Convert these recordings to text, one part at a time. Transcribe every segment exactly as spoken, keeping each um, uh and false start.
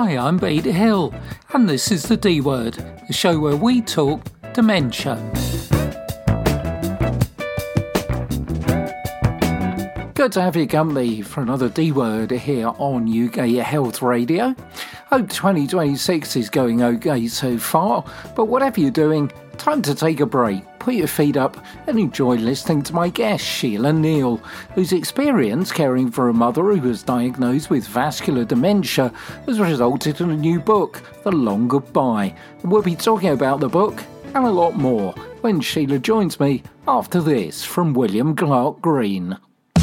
Hi, I'm Beta Hill, and this is the D Word, the show where we talk dementia. Good to have your company for another D Word here on U K Health Radio. Hope twenty twenty-six is going okay so far, but whatever you're doing, time to take a break, put your feet up and enjoy listening to my guest, Sheila Neal, whose experience caring for a mother who was diagnosed with vascular dementia has resulted in a new book, The Long Goodbye. And we'll be talking about the book and a lot more when Sheila joins me after this from William Clark Green.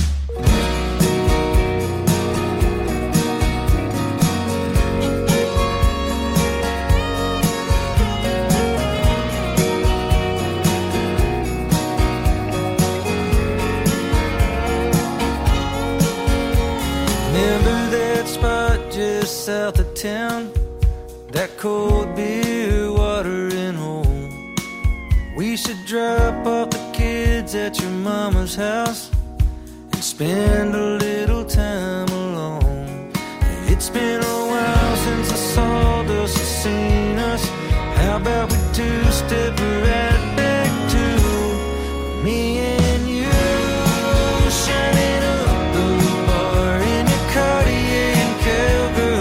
South of town, that cold beer, watering home. We should drop off the kids at your mama's house and spend a little time alone. It's been a while since the sawdust has seen us. How about we two-step right back to me and you, shining up the bar in your Cartier and Cowgirl.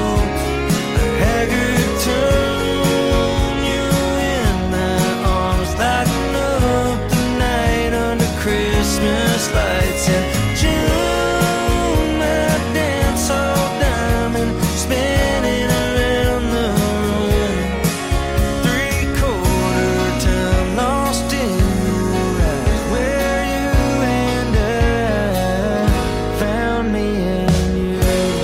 Lights in June, I dance all diamond, spinning around the room. Three quarter time lost in your eyes, where you and I found me and you.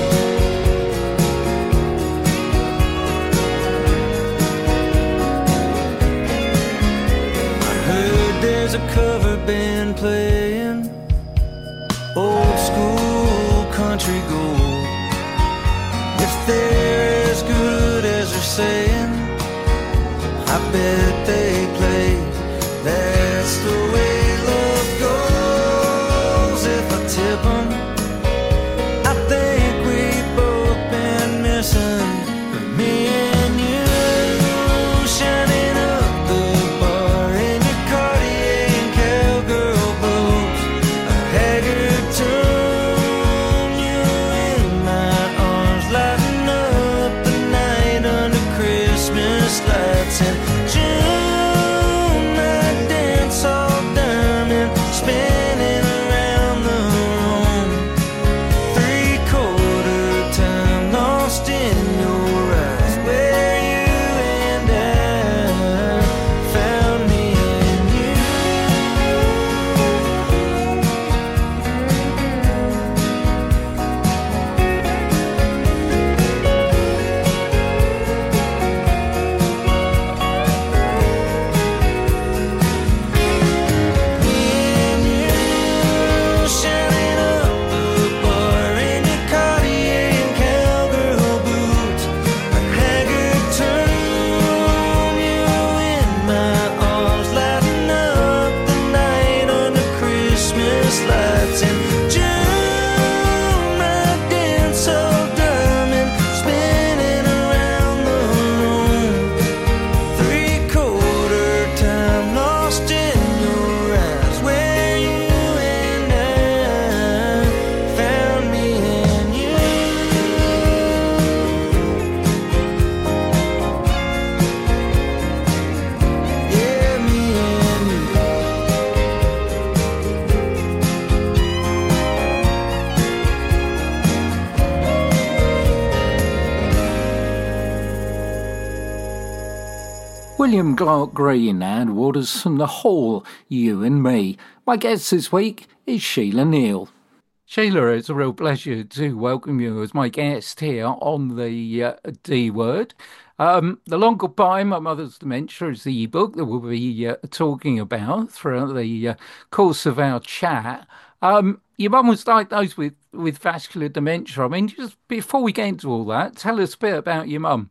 I heard there's a cover band playing old school country gold. If they're as good as they're saying, I bet they play. That's the way love goes. If I tip 'em, I think we've both been missing. Me and you, shining up the bar in your Cartier and Cowgirl boots. A haggard turn, you in my arms, lighting up the night under Christmas lights in June. I dance all diamond, spinning around the room. Three quarter time lost in your eyes, where you and I found me and you. Me and you, shining up the bar in your Cartier and Cowgirl boots. A haggard turn, you in my arms, lighting up the night under Christmas lights in June. I dance all diamond, spinning around the room. Three quarter time lost in your eyes, where you and I found me and you. Yeah, me and you. William Clark Green and Waters from the Hall, You and Me. My guest this week is Sheila Neal. Sheila, it's a real pleasure to welcome you as my guest here on the uh, D Word. Um, the Long Goodbye, My Mother's Dementia is the ebook that we'll be uh, talking about throughout the uh, course of our chat. Um, your mum was diagnosed with, with vascular dementia. I mean, just before we get into all that, tell us a bit about your mum.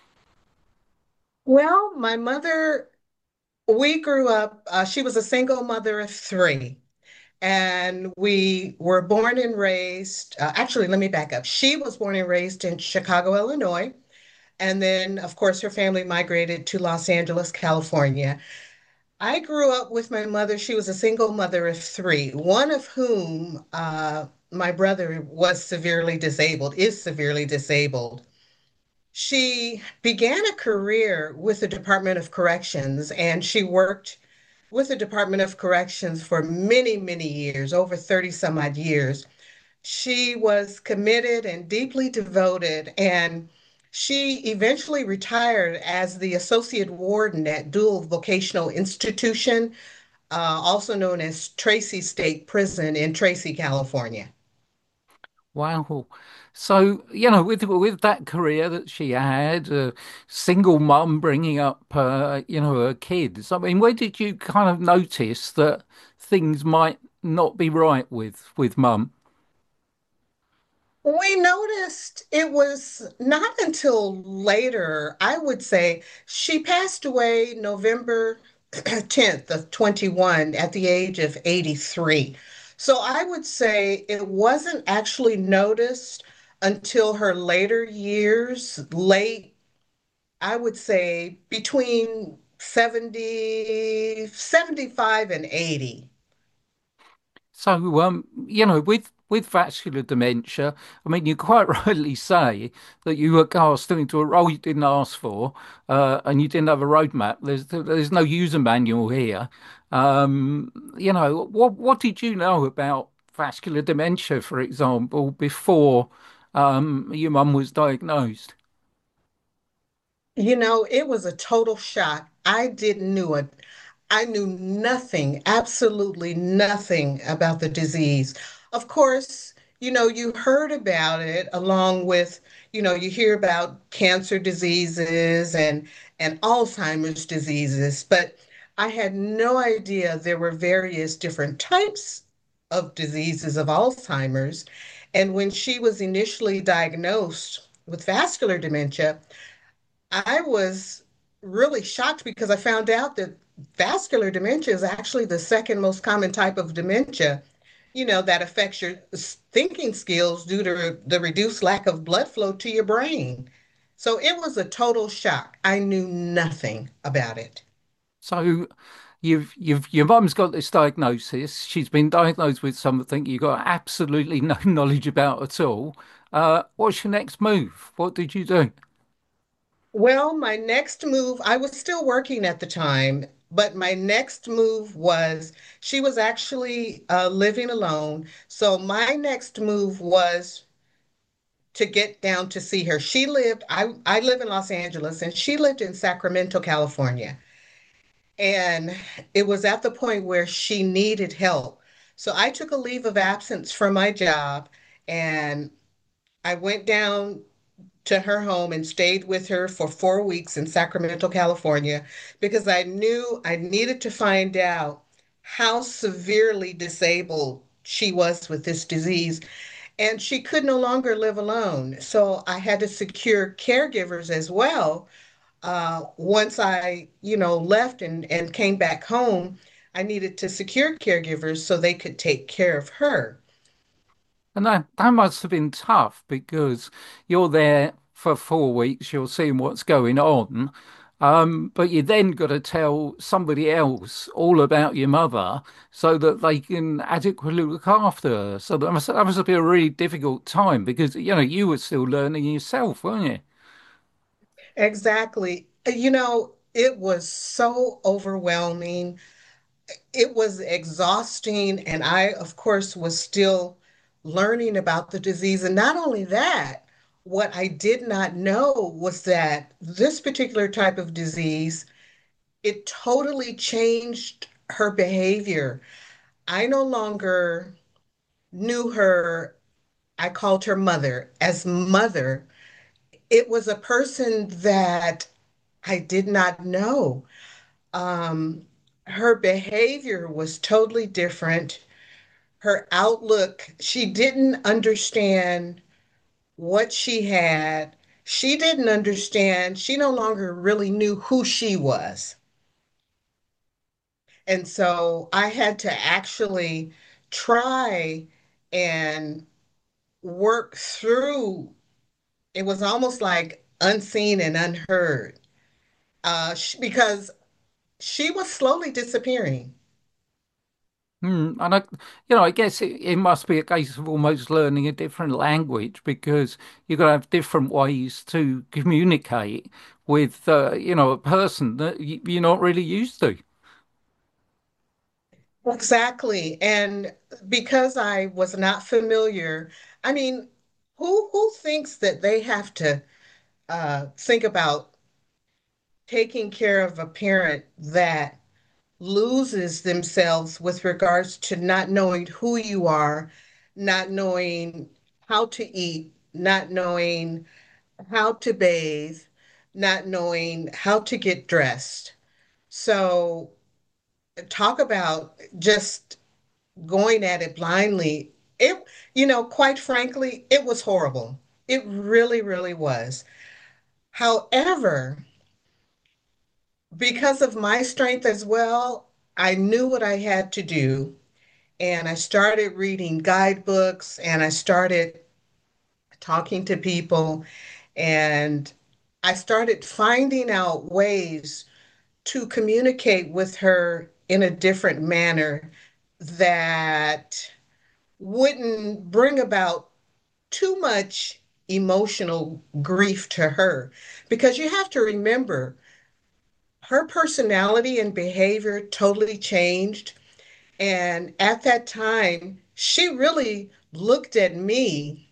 Well, my mother, we grew up, uh, she was a single mother of three. And we were born and raised, uh, actually, let me back up. She was born and raised in Chicago, Illinois. And then, of course, her family migrated to Los Angeles, California. I grew up with my mother. She was a single mother of three, one of whom uh, my brother was severely disabled, is severely disabled. She began a career with the Department of Corrections, and she worked with the Department of Corrections for many, many years, over thirty some odd years. She was committed and deeply devoted, and she eventually retired as the associate warden at Dual Vocational Institution, uh, also known as Tracy State Prison in Tracy, California. Wow. So, you know, with with that career that she had, a single mum bringing up, uh, you know, her kids. I mean, where did you kind of notice that things might not be right with with mum? We noticed it was not until later, I would say, she passed away November tenth of twenty-one at the age of eighty-three. So I would say it wasn't actually noticed until her later years, late, I would say between seventy, seventy-five and eighty. So, um, you know, with with vascular dementia, I mean, you quite rightly say that you were cast into a role you didn't ask for, uh, and you didn't have a roadmap. There's there's no user manual here. Um, you know, what what did you know about vascular dementia, for example, before um, your mum was diagnosed? You know, it was a total shock. I didn't knew it. I knew nothing, absolutely nothing about the disease. Of course, you know, you heard about it along with, you know, you hear about cancer diseases and and Alzheimer's diseases, but I had no idea there were various different types of diseases of Alzheimer's. And when she was initially diagnosed with vascular dementia, I was really shocked because I found out that vascular dementia is actually the second most common type of dementia, you know, that affects your thinking skills due to the reduced lack of blood flow to your brain. So it was a total shock. I knew nothing about it. So you've you've your mum's got this diagnosis. She's been diagnosed with something you got absolutely no knowledge about at all. Uh, what's your next move? What did you do? Well, my next move, I was still working at the time, but my next move was she was actually uh, living alone. So my next move was to get down to see her. She lived, I, I live in Los Angeles, and she lived in Sacramento, California. And it was at the point where she needed help. So I took a leave of absence from my job, and I went down to her home and stayed with her for four weeks in Sacramento, California, because I knew I needed to find out how severely disabled she was with this disease. And she could no longer live alone. So I had to secure caregivers as well. Uh, once I, you know, left and, and came back home, I needed to secure caregivers so they could take care of her. And that that must have been tough because you're there for four weeks, you're seeing what's going on. Um, but you then got to tell somebody else all about your mother so that they can adequately look after her. So that must that must have been a really difficult time because you know you were still learning yourself, weren't you? Exactly. You know, it was so overwhelming. It was exhausting. And I, of course, was still learning about the disease. And not only that, what I did not know was that this particular type of disease, it totally changed her behavior. I no longer knew her, I called her mother as mother. It was a person that I did not know. Um, Her behavior was totally different. Her outlook, she didn't understand what she had. She didn't understand. She no longer really knew who she was. And so I had to actually try and work through. It was almost like unseen and unheard, uh, sh- because she was slowly disappearing. Hmm. And I, you know, I guess it, it must be a case of almost learning a different language because you've got to have different ways to communicate with, uh, you know, a person that y- you're not really used to. Exactly. And because I was not familiar, I mean, who who thinks that they have to uh, think about taking care of a parent that loses themselves with regards to not knowing who you are, not knowing how to eat, not knowing how to bathe, not knowing how to get dressed. So, talk about just going at it blindly. It, you know, quite frankly, it was horrible. It really, really was. However, because of my strength as well, I knew what I had to do. And I started reading guidebooks and I started talking to people and I started finding out ways to communicate with her in a different manner that wouldn't bring about too much emotional grief to her. Because you have to remember, her personality and behavior totally changed. And at that time, she really looked at me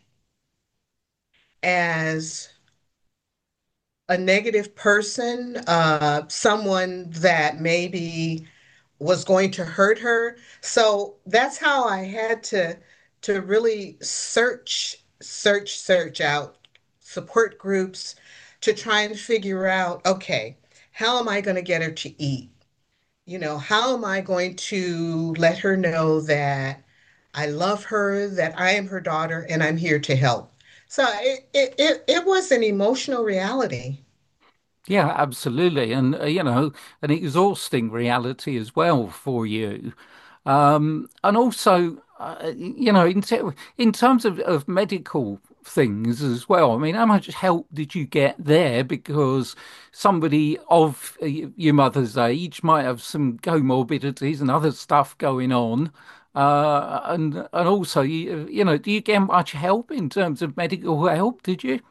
as a negative person, uh, someone that maybe was going to hurt her. So that's how I had to to really search, search, search out support groups to try and figure out, okay, how am I going to get her to eat? You know, how am I going to let her know that I love her, that I am her daughter, and I'm here to help? So it it it, it was an emotional reality. Yeah, absolutely. And, uh, you know, an exhausting reality as well for you. Um, and also, uh, you know, in, ter in terms of, of medical things as well, I mean, how much help did you get there? Because somebody of uh, y- your mother's age might have some comorbidities and other stuff going on. Uh, and and also, you, you know, do you get much help in terms of medical help? Did you?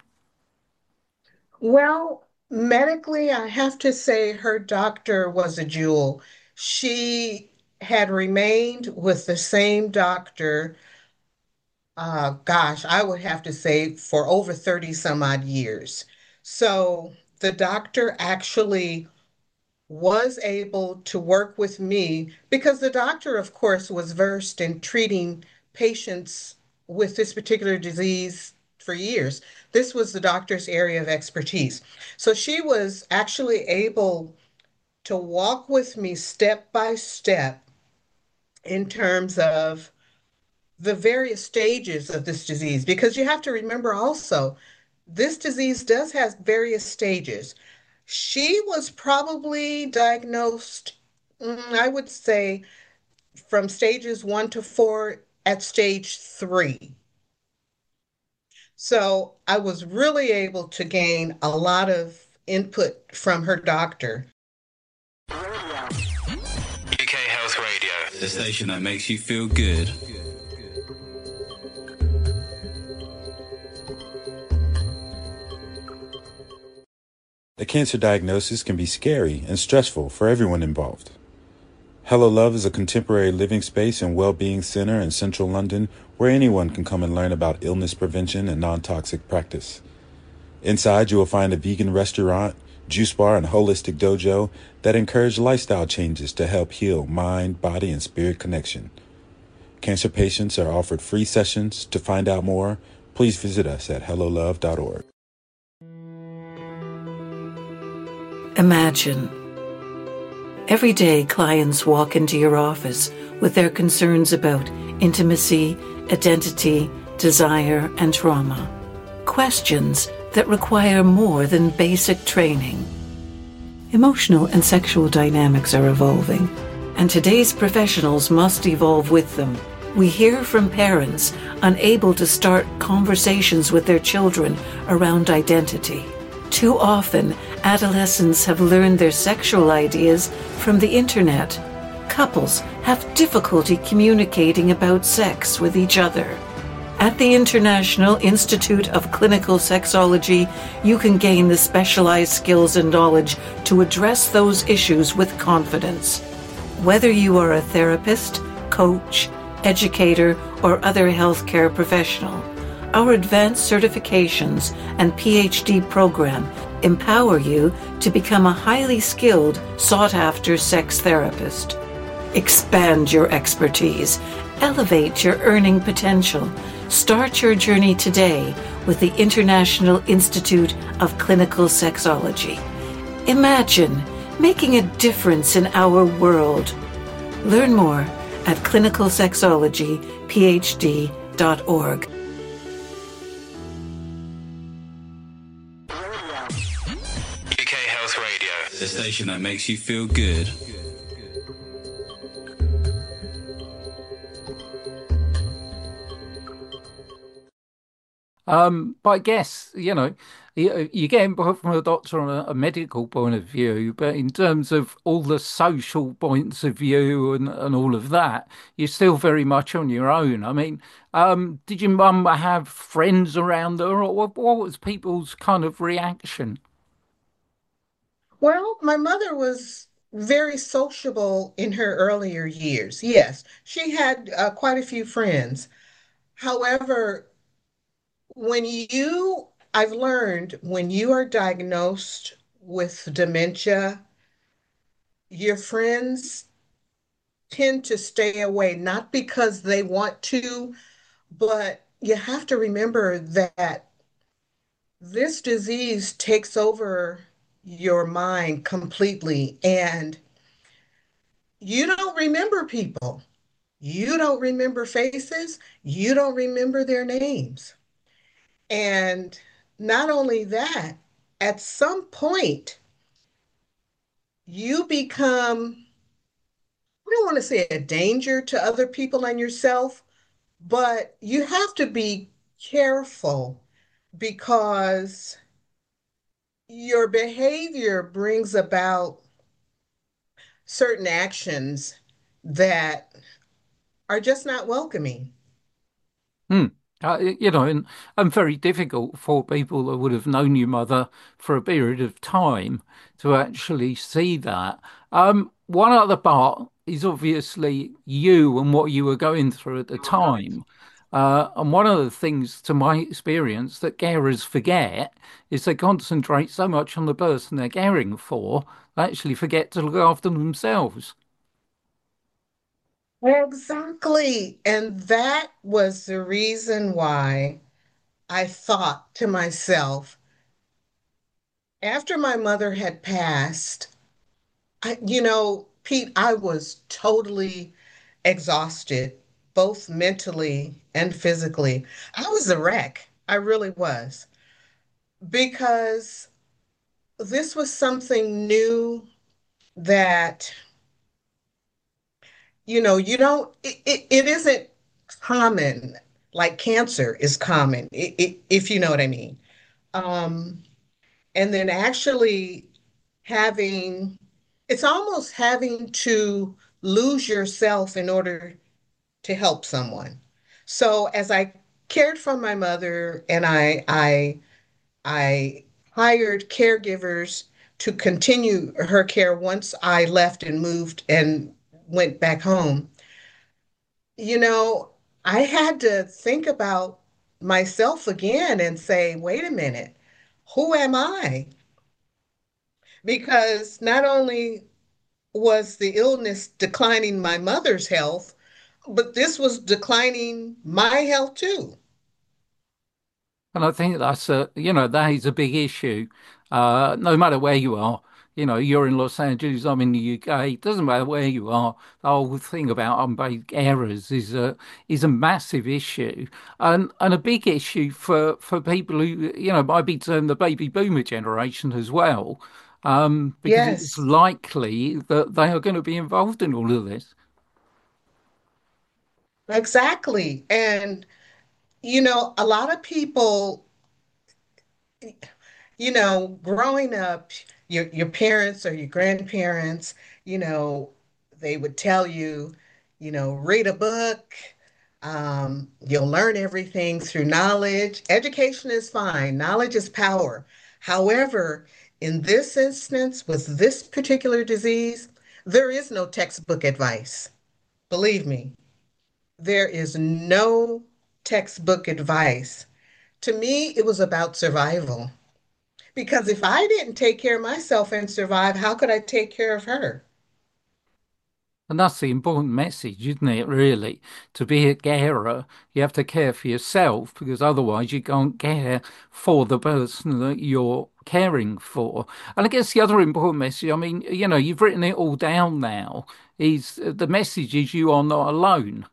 Well, medically, I have to say her doctor was a jewel. She had remained with the same doctor, uh, gosh, I would have to say for over thirty some odd years. So the doctor actually was able to work with me because the doctor, of course, was versed in treating patients with this particular disease for years. This was the doctor's area of expertise. So she was actually able to walk with me step by step in terms of the various stages of this disease, because you have to remember also, this disease does have various stages. She was probably diagnosed, mm, I would say, from stages one to four at stage three. So I was really able to gain a lot of input from her doctor. U K Health Radio, the station that makes you feel good. A cancer diagnosis can be scary and stressful for everyone involved. Hello Love is a contemporary living space and well-being center in central London where anyone can come and learn about illness prevention and non-toxic practice. Inside, you will find a vegan restaurant, juice bar, and holistic dojo that encourage lifestyle changes to help heal mind, body, and spirit connection. Cancer patients are offered free sessions. To find out more, please visit us at hello love dot org. Imagine. Every day, clients walk into your office with their concerns about intimacy, identity, desire, and trauma. Questions that require more than basic training. Emotional and sexual dynamics are evolving, and today's professionals must evolve with them We hear from parents unable to start conversations with their children around identity. Too often, adolescents have learned their sexual ideas from the internet. Couples have difficulty communicating about sex with each other. At the International Institute of Clinical Sexology, you can gain the specialized skills and knowledge to address those issues with confidence. Whether you are a therapist, coach, educator, or other healthcare professional, our advanced certifications and P H D program empower you to become a highly skilled, sought-after sex therapist. Expand your expertise, elevate your earning potential. Start your journey today with the International Institute of Clinical Sexology. Imagine making a difference in our world. Learn more at clinical sexology p h d dot org. U K Health Radio, the station that makes you feel good. Um, but I guess, you know, you, you get input from a doctor on a, a medical point of view, but in terms of all the social points of view and, and all of that, you're still very much on your own. I mean, um, did your mum have friends around her, or what, what was people's kind of reaction? Well, my mother was very sociable in her earlier years. Yes, she had uh, quite a few friends. However, when you, I've learned when you are diagnosed with dementia, your friends tend to stay away, not because they want to, but you have to remember that this disease takes over your mind completely, and you don't remember people. You don't remember faces. You don't remember their names. And not only that, at some point, you become, I don't want to say a danger to other people and yourself, but you have to be careful because your behavior brings about certain actions that are just not welcoming. Hmm. Uh, y- you know, and, and very difficult for people that would have known your mother for a period of time to actually see that. Um, one other part is obviously you and what you were going through at the time. Uh, and one of the things, to my experience, that carers forget is they concentrate so much on the person they're caring for, they actually forget to look after themselves. Exactly. And that was the reason why I thought to myself, after my mother had passed, I, you know, Pete, I was totally exhausted, both mentally and physically. I was a wreck. I really was. Because this was something new that, you know, you don't, it, it, it isn't common like cancer is common, i- i- if you know what I mean. Um, and then actually having, it's almost having to lose yourself in order to help someone. So as I cared for my mother and I I I hired caregivers to continue her care once I left and moved and went back home. You know, I had to think about myself again and say, wait a minute, who am I? Because not only was the illness declining my mother's health, but this was declining my health too. And I think that's a, you know, that is a big issue. Uh, no matter where you are, you know, you're in Los Angeles, I'm in the U K. It doesn't matter where you are. The whole thing about unpaid carers is a is a massive issue, and and a big issue for for people who, you know, might be termed the baby boomer generation as well, um, because it's Yes. likely that they are going to be involved in all of this. Exactly. And, you know, a lot of people, you know, growing up, your your parents or your grandparents, you know, they would tell you, you know, read a book, um, you'll learn everything through knowledge. Education is fine, knowledge is power. However, in this instance, with this particular disease, there is no textbook advice. Believe me, there is no textbook advice. To me, it was about survival. Because if I didn't take care of myself and survive, how could I take care of her? And that's the important message, isn't it, really? To be a carer, you have to care for yourself because otherwise you can't care for the person that you're caring for. And I guess the other important message, I mean, you know, you've written it all down now, is uh, the message is you are not alone.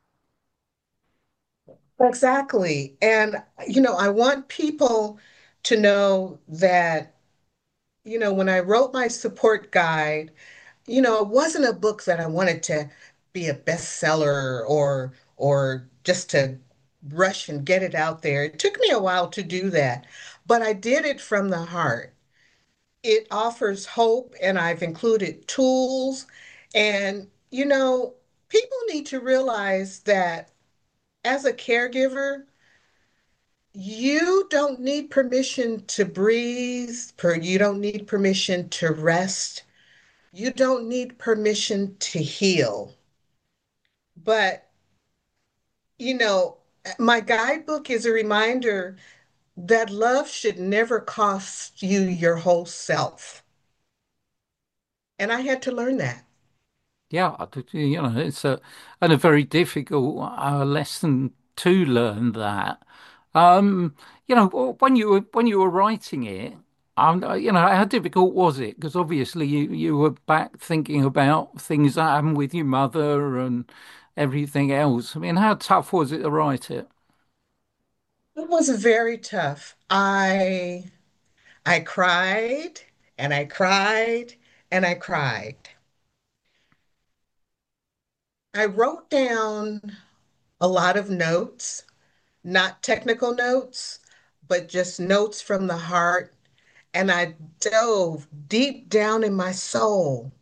Exactly. And, you know, I want people to know that, you know, when I wrote my support guide, you know, it wasn't a book that I wanted to be a bestseller or or just to rush and get it out there. It took me a while to do that, but I did it from the heart. It offers hope, and I've included tools. And, you know, people need to realize that as a caregiver, you don't need permission to breathe, per, you don't need permission to rest, you don't need permission to heal. But, you know, my guidebook is a reminder that love should never cost you your whole self. And I had to learn that. Yeah, I do- you know, it's a and a very difficult uh, lesson to learn that. Um, you know, when you were when you were writing it, um, uh, you know, how difficult was it? Because obviously you you were back thinking about things that happened with your mother and everything else. I mean, how tough was it to write it? It was very tough. I I cried and I cried and I cried. I wrote down a lot of notes, not technical notes, but just notes from the heart. And I dove deep down in my soul.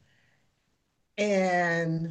And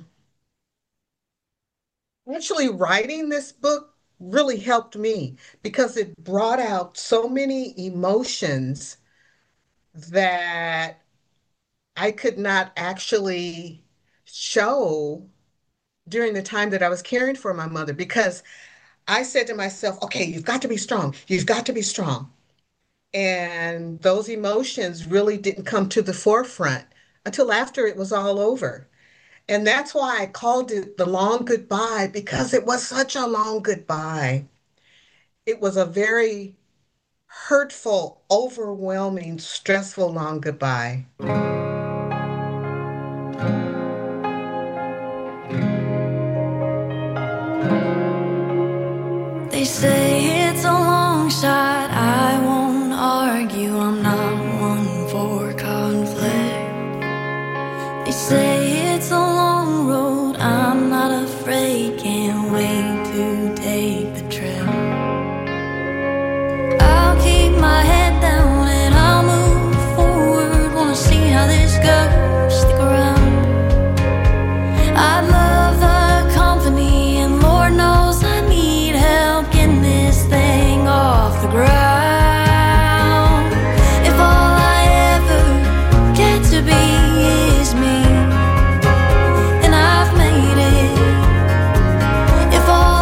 actually, writing this book really helped me because it brought out so many emotions that I could not actually show during the time that I was caring for my mother because I said to myself, okay, you've got to be strong. You've got to be strong. And those emotions really didn't come to the forefront until after it was all over. And that's why I called it the long goodbye because it was such a long goodbye. It was a very hurtful, overwhelming, stressful long goodbye. They say it's a long shot, I won't argue, I'm not one for conflict. They say it's a long road, I'm not afraid, can't wait to take the trip. I'll keep my head down and I'll move forward, wanna see how this goes, stick around. I love the company and Lord knows I need help getting this thing off the ground. If all I ever get to be is me, then I've made it. If all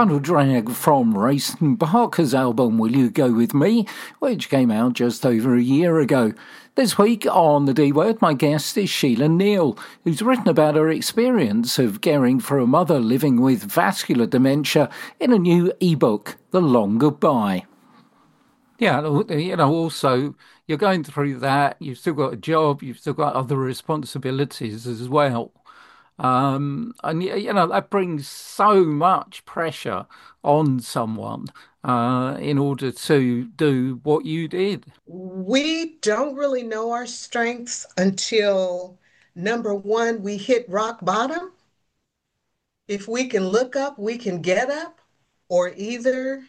Final drag from Rayson Barker's album Will You Go With Me, which came out just over a year ago. This week on The D Word, my guest is Sheila Neal, who's written about her experience of caring for a mother living with vascular dementia in a new ebook, The Long Goodbye. Yeah, you know, also, you're going through that, you've still got a job, you've still got other responsibilities as well. Um, and, you know, that brings so much pressure on someone uh, in order to do what you did. We don't really know our strengths until, number one, we hit rock bottom. If we can look up, we can get up, or either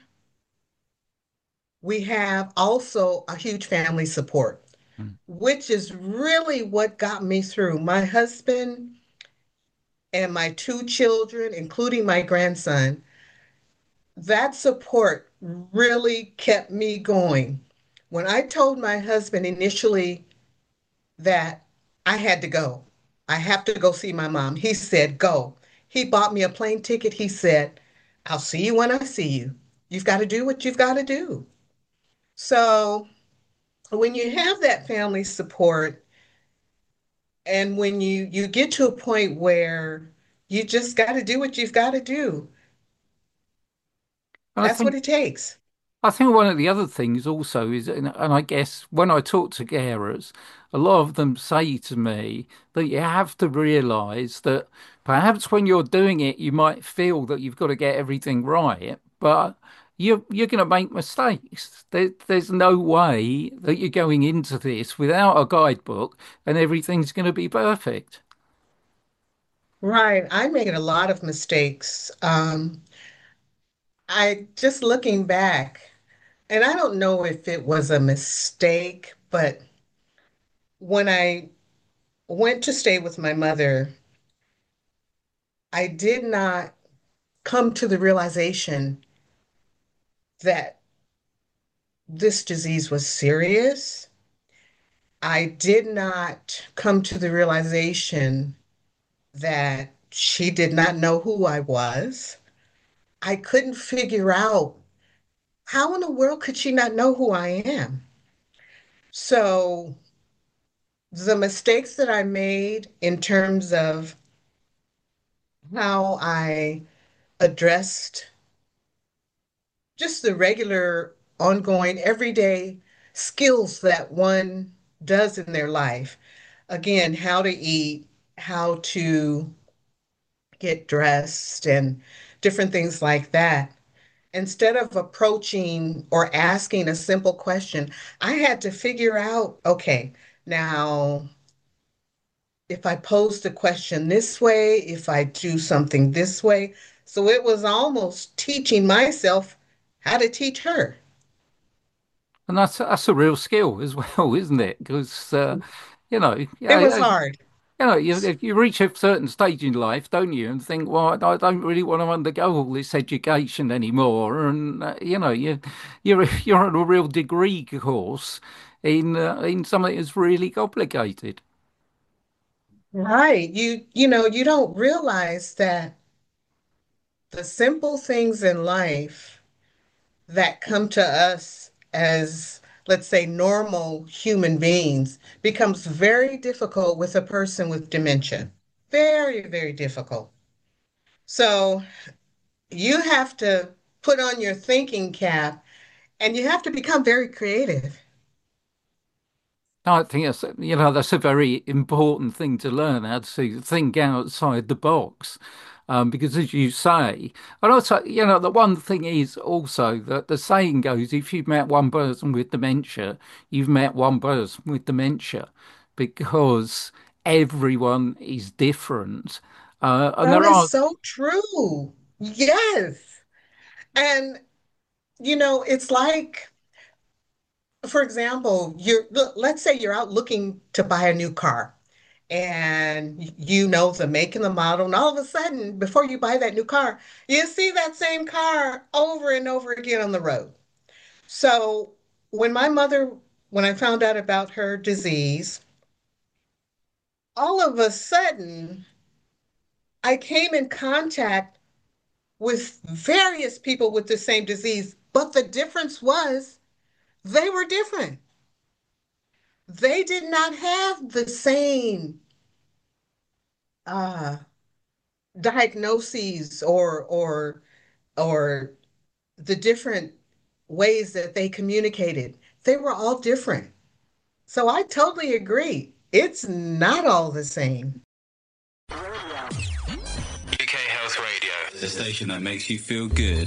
we have also a huge family support, mm. which is really what got me through. My husband and my two children, including my grandson, that support really kept me going. When I told my husband initially that I had to go, I have to go see my mom, he said, go. He bought me a plane ticket. He said, I'll see you when I see you. You've got to do what you've got to do. So when you have that family support, and when you you get to a point where you just got to do what you've got to do, I that's think, what it takes. I think one of the other things also is, and I guess when I talk to carers, a lot of them say to me that you have to realise that perhaps when you're doing it, you might feel that you've got to get everything right, but you're you're going to make mistakes. There, there's no way that you're going into this without a guidebook and everything's going to be perfect. Right. I made a lot of mistakes. Um, I just looking back, and I don't know if it was a mistake, but when I went to stay with my mother, I did not come to the realization that this disease was serious. I did not come to the realization that she did not know who I was. I couldn't figure out how in the world could she not know who I am? So the mistakes that I made in terms of how I addressed just the regular, ongoing, everyday skills that one does in their life. Again, how to eat, how to get dressed, and different things like that. Instead of approaching or asking a simple question, I had to figure out, okay, now if I pose the question this way, if I do something this way. So it was almost teaching myself how to teach her. And that's that's a real skill as well, isn't it? Because uh, you know, It was yeah, hard. you know, you you reach a certain stage in life, don't you, and think, well, I don't really want to undergo all this education anymore, and uh, you know, you you're you're on a real degree course in uh, in something that's really complicated. Right. You you know, you don't realize that the simple things in life that come to us as, let's say, normal human beings becomes very difficult with a person with dementia. Very, very difficult. So you have to put on your thinking cap and you have to become very creative. I think that's, you know, that's a very important thing to learn, how to think outside the box. Um, because as you say, and also, you know, the one thing is also that the saying goes, if you've met one person with dementia, you've met one person with dementia, because everyone is different. Uh, and That there is are, so true. Yes. And, you know, it's like, for example, you're, let's say you're out looking to buy a new car and you know the make and the model, and all of a sudden, before you buy that new car, you see that same car over and over again on the road. So when my mother, when I found out about her disease, all of a sudden I came in contact with various people with the same disease, but the difference was they were different. They did not have the same uh, diagnoses or or or the different ways that they communicated. They were all different. So I totally agree. It's not all the same. U K Health Radio, the station that makes you feel good.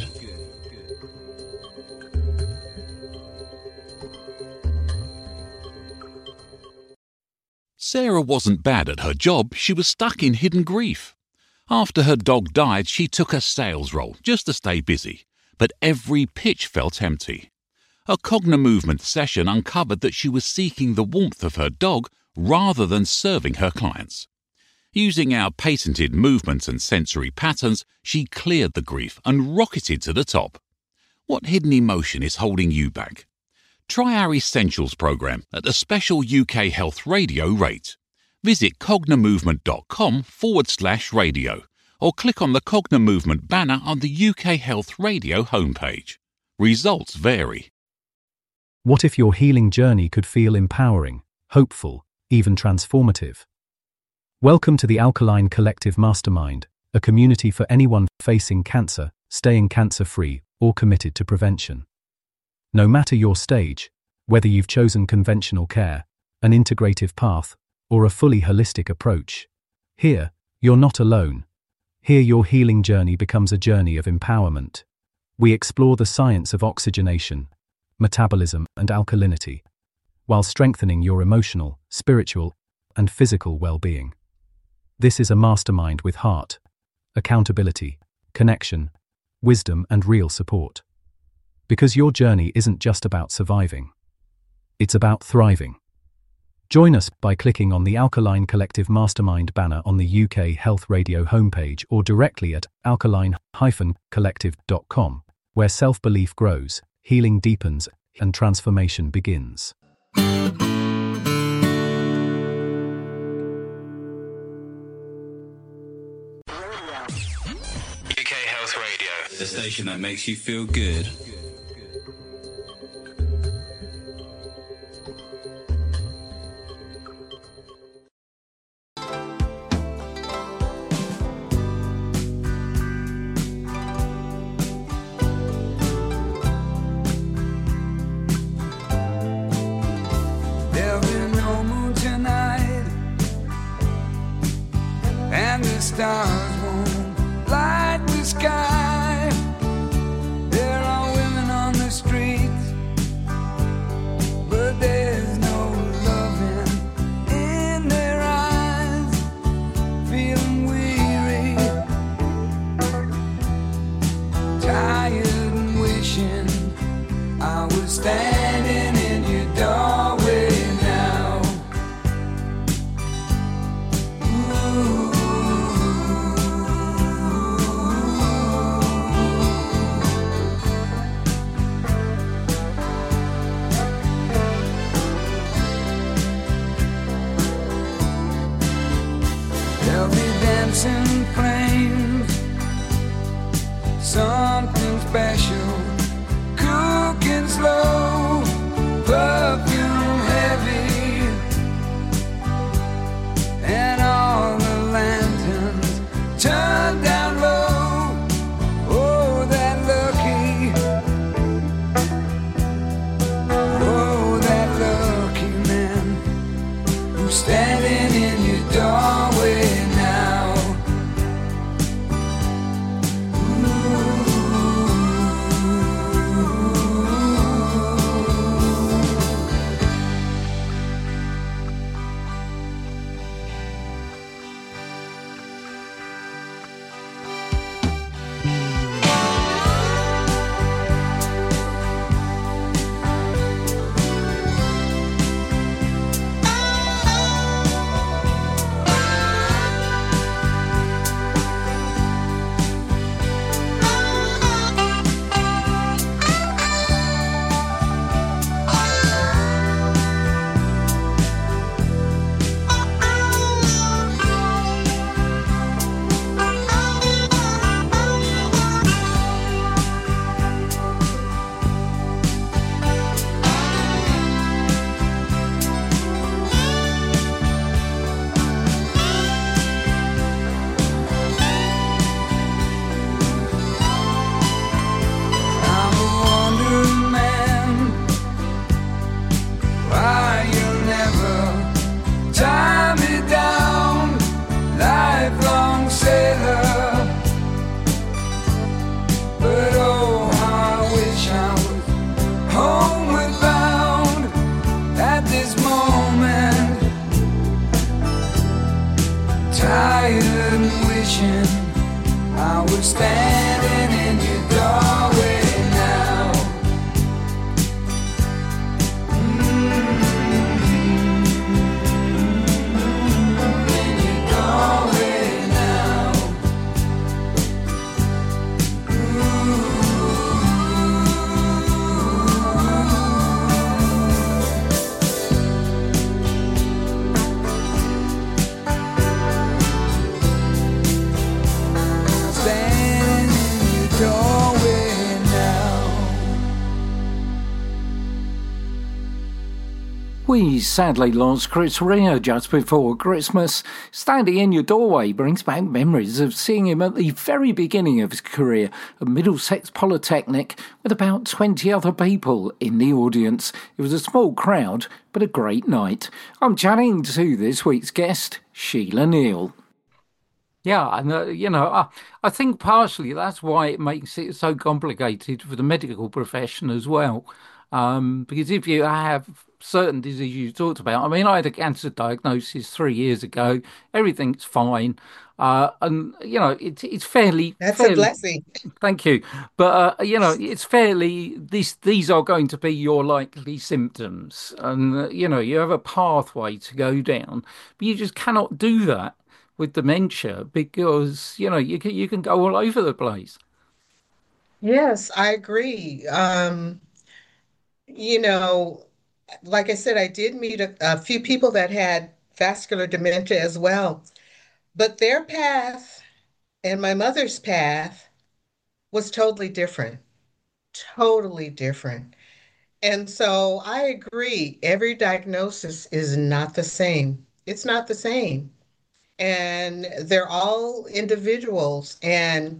Sarah wasn't bad at her job, she was stuck in hidden grief. After her dog died, she took a sales role just to stay busy, but every pitch felt empty. A Cognimovement session uncovered that she was seeking the warmth of her dog rather than serving her clients. Using our patented movements and sensory patterns, she cleared the grief and rocketed to the top. What hidden emotion is holding you back? Try our Essentials program at a special U K Health Radio rate. Visit cognimovement.com forward slash radio or click on the Cognimovement banner on the U K Health Radio homepage. Results vary. What if your healing journey could feel empowering, hopeful, even transformative? Welcome to the Alkaline Collective Mastermind, a community for anyone facing cancer, staying cancer-free, or committed to prevention. No matter your stage, whether you've chosen conventional care, an integrative path, or a fully holistic approach, here, you're not alone. Here your healing journey becomes a journey of empowerment. We explore the science of oxygenation, metabolism, and alkalinity, while strengthening your emotional, spiritual, and physical well-being. This is a mastermind with heart, accountability, connection, wisdom, and real support. Because your journey isn't just about surviving. It's about thriving. Join us by clicking on the Alkaline Collective Mastermind banner on the U K Health Radio homepage or directly at alkaline dash collective dot com, where self-belief grows, healing deepens, and transformation begins. U K Health Radio, the station that makes you feel good. Stars won't light the sky. There are women on the streets, but there's no loving in their eyes. Feeling weary, tired and wishing I was standing in your doorway now. Ooh. wishing I was standing in your doorway now. Mm-hmm. In your doorway now. We sadly lost Chris Rea just before Christmas. Standing in Your Doorway brings back memories of seeing him at the very beginning of his career at Middlesex Polytechnic with about twenty other people in the audience. It was a small crowd, but a great night. I'm chatting to this week's guest, Sheila Neal. Yeah, and uh, you know, I, I think partially that's why it makes it so complicated for the medical profession as well. Um, because if you have certain diseases you talked about, I mean, I had a cancer diagnosis three years ago. Everything's fine, uh, and you know, it's it's fairly That's a fairly. blessing. Thank you, but uh, you know, it's fairly. These these are going to be your likely symptoms, and uh, you know, you have a pathway to go down, but you just cannot do that with dementia because you know you can you can go all over the place. Yes, I agree. Um, you know, like I said, I did meet a, a few people that had vascular dementia as well, but their path and my mother's path was totally different, totally different. And so I agree, every diagnosis is not the same. It's not the same. And they're all individuals. And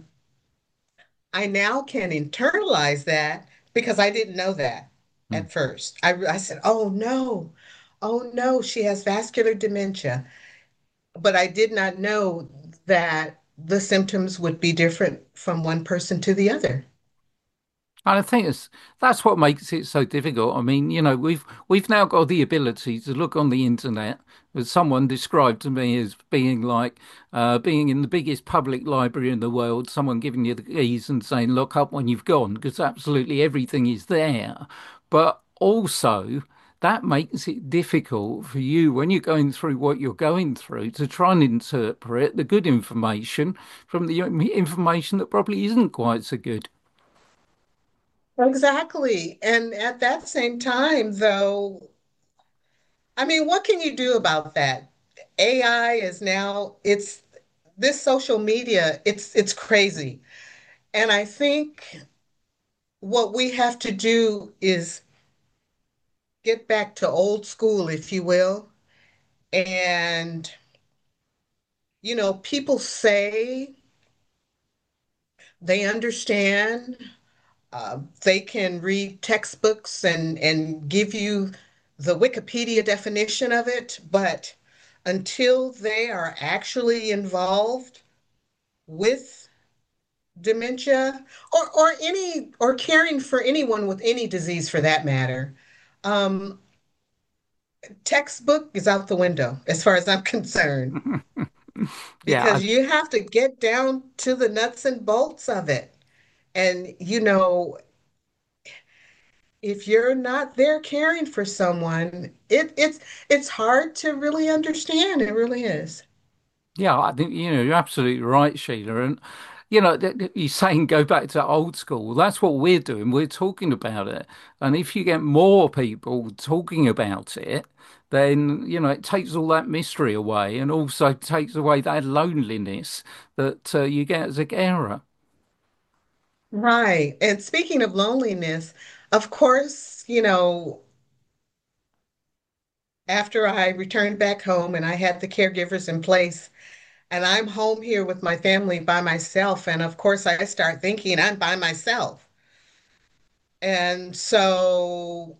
I now can internalize that because I didn't know that Hmm. at first. I, I said, oh no, oh no, she has vascular dementia. But I did not know that the symptoms would be different from one person to the other. And I think it's, that's what makes it so difficult. I mean, you know, we've we've now got the ability to look on the internet, as someone described to me as being like uh, being in the biggest public library in the world, someone giving you the keys and saying, look up when you've gone, because absolutely everything is there. But also, that makes it difficult for you when you're going through what you're going through to try and interpret the good information from the information that probably isn't quite so good. Exactly. And at that same time, though, I mean, what can you do about that? A I is now, it's this social media, it's it's crazy. And I think what we have to do is get back to old school, if you will. And, you know, people say they understand, uh, they can read textbooks and, and give you the Wikipedia definition of it, but until they are actually involved with dementia or, or any or caring for anyone with any disease for that matter, um, textbook is out the window as far as I'm concerned Yeah, because you have to get down to the nuts and bolts of it. And you know, if you're not there caring for someone, it it's it's hard to really understand. It really is. Yeah, I think you know you're absolutely right, Sheila. And you know, th- th- you're saying go back to old school. That's what we're doing. We're talking about it. And if you get more people talking about it, then you know it takes all that mystery away, and also takes away that loneliness that uh, you get as a carer. Right. And speaking of loneliness, of course, you know, after I returned back home and I had the caregivers in place, and I'm home here with my family by myself. And of course, I start thinking I'm by myself. And so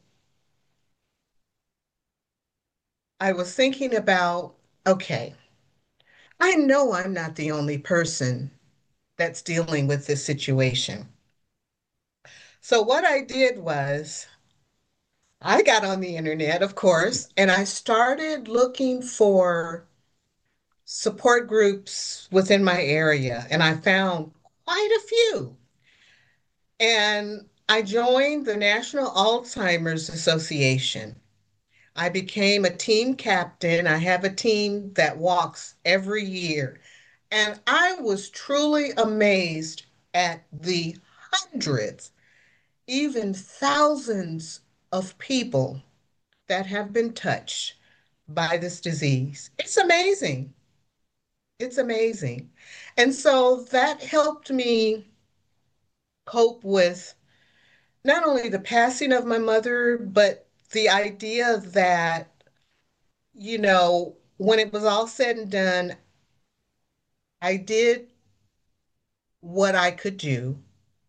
I was thinking about, okay, I know I'm not the only person that's dealing with this situation. So what I did was I got on the internet, of course, and I started looking for support groups within my area, and I found quite a few. And I joined the National Alzheimer's Association. I became a team captain. I have a team that walks every year. And I was truly amazed at the hundreds, even thousands of people that have been touched by this disease. It's amazing. It's amazing. And so that helped me cope with not only the passing of my mother, but the idea that, you know, when it was all said and done, I did what I could do.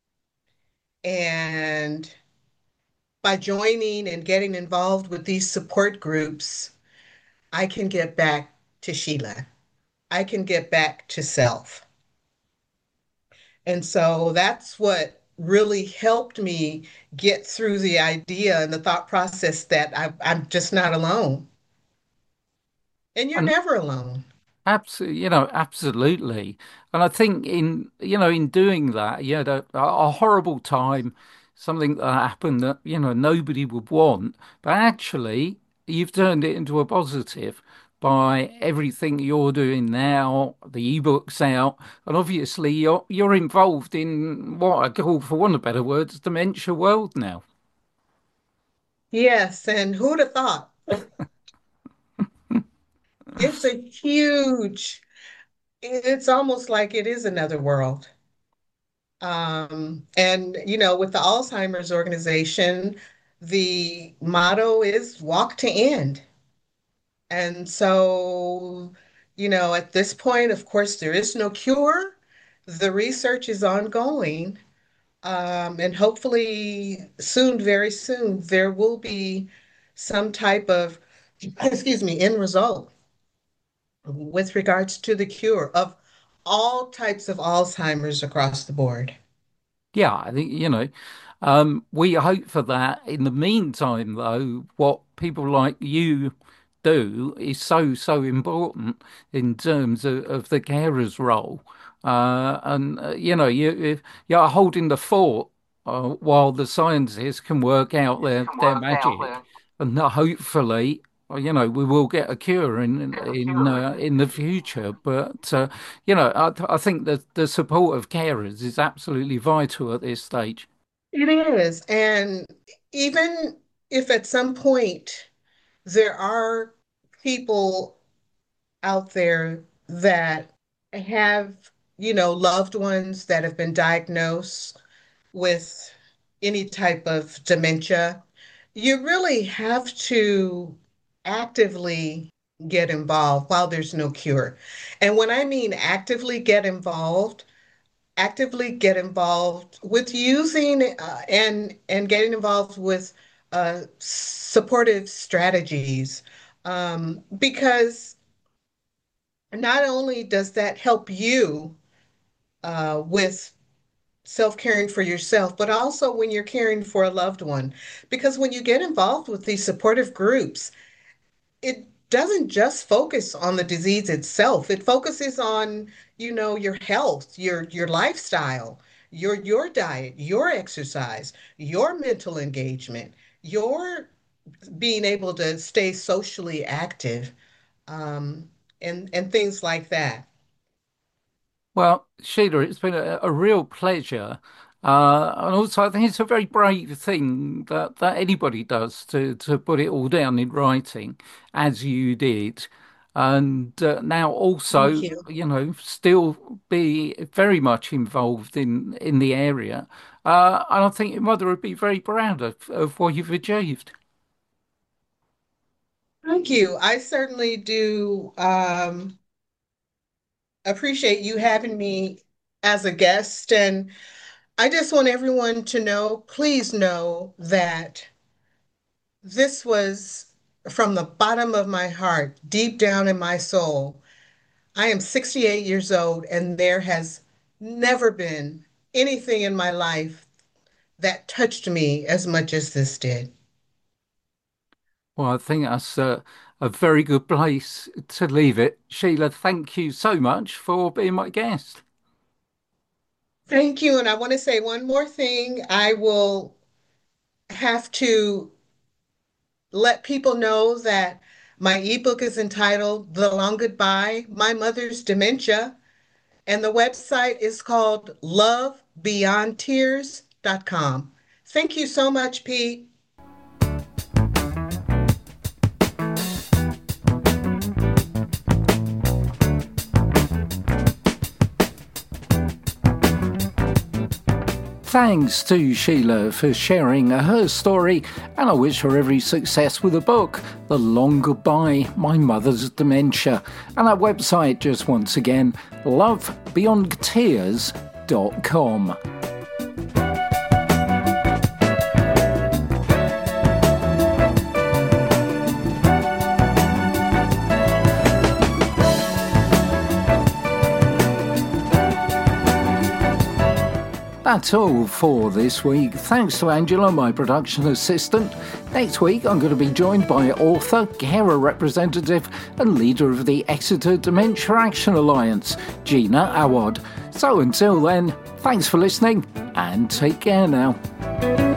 And by joining and getting involved with these support groups, I can get back to Sheila. I can get back to self. And so that's what really helped me get through the idea and the thought process that I, I'm just not alone. And you're And never alone. absolutely, you know, absolutely. And I think in, you know, in doing that, you had a, a horrible time, something that happened that, you know, nobody would want. But actually, you've turned it into a positive by everything you're doing now, the ebooks out, and obviously you're you're involved in what I call, for want of better words, dementia world now. Yes, and who'd have thought? It's a huge, it's almost like it is another world. Um, and, you know, with the Alzheimer's organization, the motto is walk to end. And so, you know, at this point, of course, there is no cure. The research is ongoing. Um, and hopefully soon, very soon, there will be some type of, excuse me, end result with regards to the cure of all types of Alzheimer's across the board. Yeah, I think, you know, um, we hope for that. In the meantime, though, what people like you do is so, so important in terms of, of the carer's role. Uh, and, uh, you know, you, you- you're holding the fort uh, while the scientists can work out their, their magic. And uh, hopefully, uh, you know, we will get a cure in in uh, in the future. But uh, you know, I, I think that the support of carers is absolutely vital at this stage. It is. And even if at some point there are people out there that have, you know, loved ones that have been diagnosed with any type of dementia, you really have to actively get involved while there's no cure. And when I mean actively get involved, actively get involved with using uh, and and getting involved with uh, supportive strategies, um, because not only does that help you uh, with self-caring for yourself, but also when you're caring for a loved one. Because when you get involved with these supportive groups, it doesn't just focus on the disease itself. It focuses on, you know, your health, your your lifestyle, your your diet, your exercise, your mental engagement, your being able to stay socially active, um, and and things like that. Well, Sheila, it's been a, a real pleasure. Uh, and also, I think it's a very brave thing that, that anybody does to, to put it all down in writing, as you did. And uh, now Thank also, you. you know, still be very much involved in, in the area. Uh, and I think your mother would be very proud of, of what you've achieved. Thank you. I certainly do um, appreciate you having me as a guest. And I just want everyone to know, please know that this was from the bottom of my heart, deep down in my soul. I am sixty-eight years old, and there has never been anything in my life that touched me as much as this did. Well, I think that's a, a very good place to leave it. Sheila, thank you so much for being my guest. Thank you. And I want to say one more thing. I will have to let people know that my ebook is entitled The Long Goodbye, My Mother's Dementia, and the website is called love beyond tears dot com. Thank you so much, Pete. Thanks to Sheila for sharing her story, and I wish her every success with the book, The Long Goodbye, My Mother's Dementia. And our website, just once again, love beyond tears dot com. That's all for this week. Thanks to Angela, my production assistant. Next week, I'm going to be joined by author, carer representative, and leader of the Exeter Dementia Action Alliance, Gina Awad. So until then, thanks for listening, and take care now.